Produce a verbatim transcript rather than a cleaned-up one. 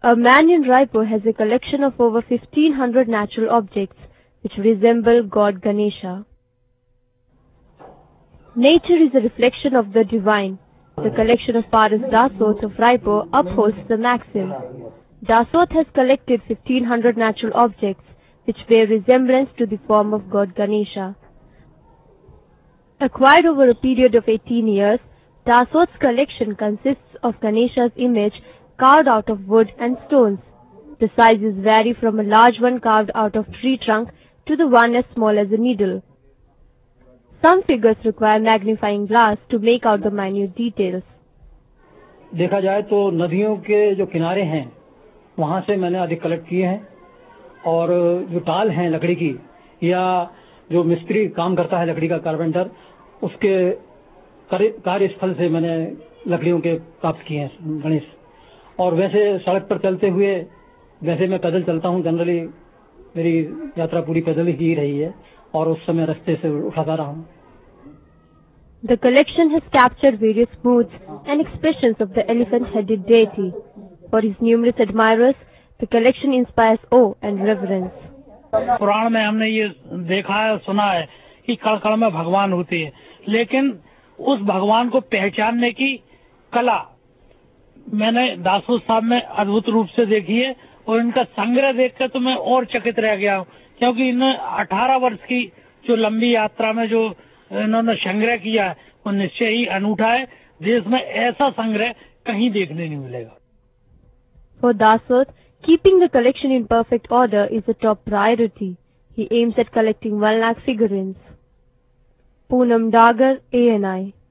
A man in Raipur has a collection of over fifteen hundred natural objects which resemble God Ganesha. Nature is a reflection of the divine. The collection of Paras Dasot of Raipur upholds the maxim. Dasot has collected fifteen hundred natural objects which bear resemblance to the form of God Ganesha. Acquired over a period of eighteen years, Dasot's collection consists of Ganesha's image carved out of wood and stones. The sizes vary from a large one carved out of tree trunk to the one as small as a needle. Some figures require magnifying glass to make out the minute details. देखा जाए तो नदियों के जो किनारे हैं वहां से मैंने अधिक कलेक्ट किए हैं और जो टाल हैं लकड़ी की या जो मिस्त्री काम करता है लकड़ी का कारपेंटर उसके कार्यस्थल से मैंने लकड़ियों के प्राप्त किए हैं गणेश। और वैसे सड़क पर चलते हुए वैसे मैं पैदल चलता हूँ, जनरली मेरी यात्रा पूरी पैदल ही रही है और उस समय रास्ते से उठाता रहा हूँ। The collection has captured various moods and expressions of the elephant-headed deity. For his numerous admirers, the collection inspires awe and reverence. पुराण में हमने ये देखा है, सुना है कि कण कण में भगवान होते हैं, लेकिन उस भगवान को पहचानने की कला मैंने दासोत साहब में अद्भुत रूप से देखी है और इनका संग्रह देखकर तो मैं और चकित रह गया हूँ, क्योंकि इन अठारह वर्ष की जो लंबी यात्रा में जो इन्होंने संग्रह किया है वो निश्चय ही अनूठा है। देश में ऐसा संग्रह कहीं देखने नहीं मिलेगा। For Dasot, keeping the collection in perfect order is a top priority. He aims at collecting one lakh figurines. Poonam Dagar, A N I